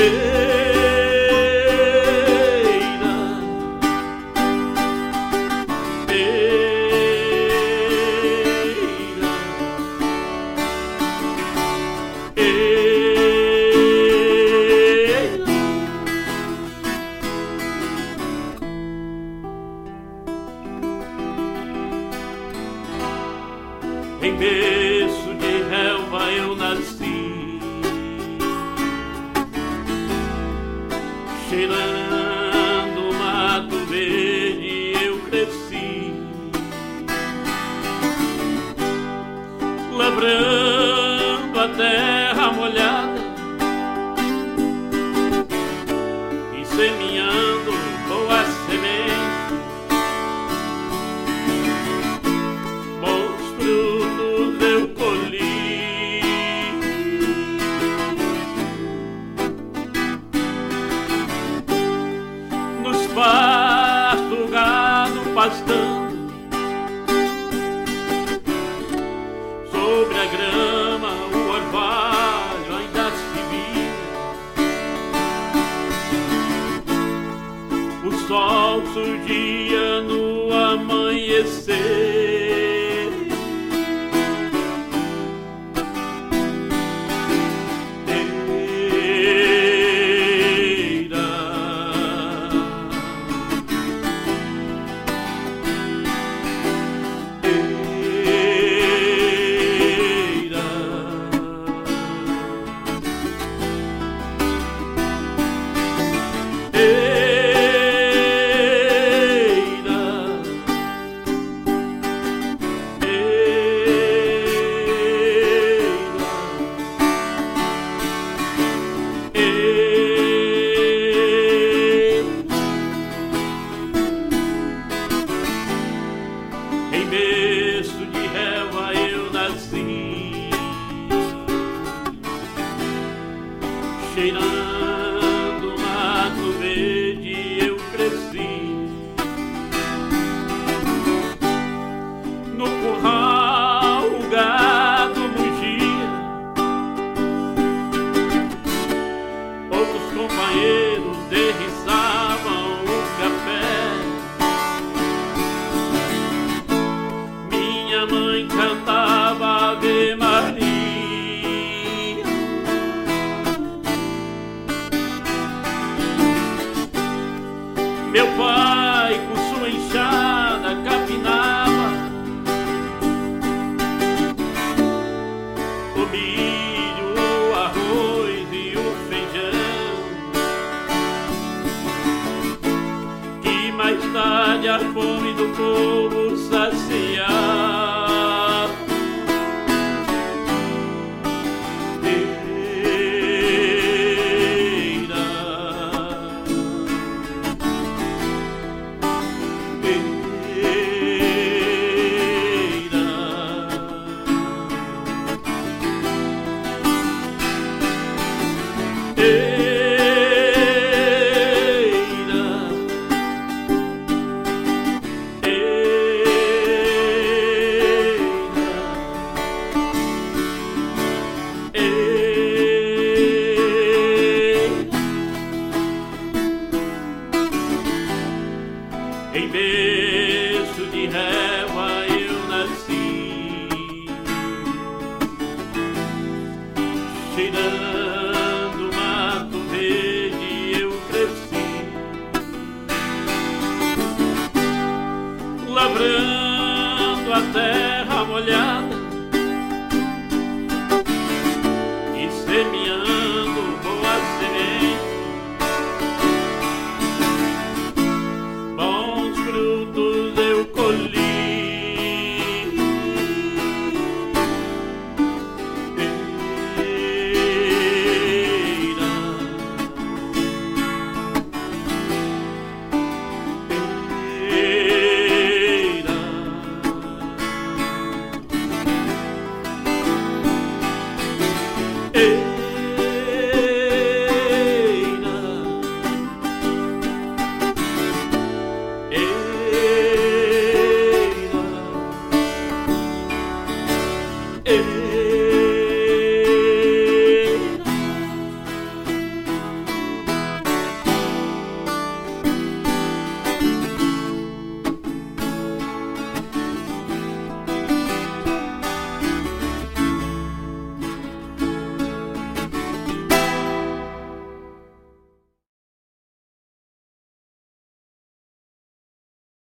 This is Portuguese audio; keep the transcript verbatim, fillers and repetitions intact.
Em berço de relva eu nasci, cheirando mato verde eu cresci, lavrando a terra molhada e semeando boas sementes. Pasto, gado pastando, sobre a grama o orvalho ainda se via, o sol surgia no amanhecer. Em berço de relva eu nasci, cheirando mato verde eu cresci, no curral o gado mugia, poucos companheiros derriçavam o café. Minha mãe cantava Ave Maria, meu pai com sua enxada capinava o milho, o arroz e o feijão, que mais tarde a fome do povo saciava. Em berço de relva eu nasci, cheirando mato verde eu cresci, lavrando a terra molhada e semeando boas sementes. Frutos eu colhi, eira, eira, eira.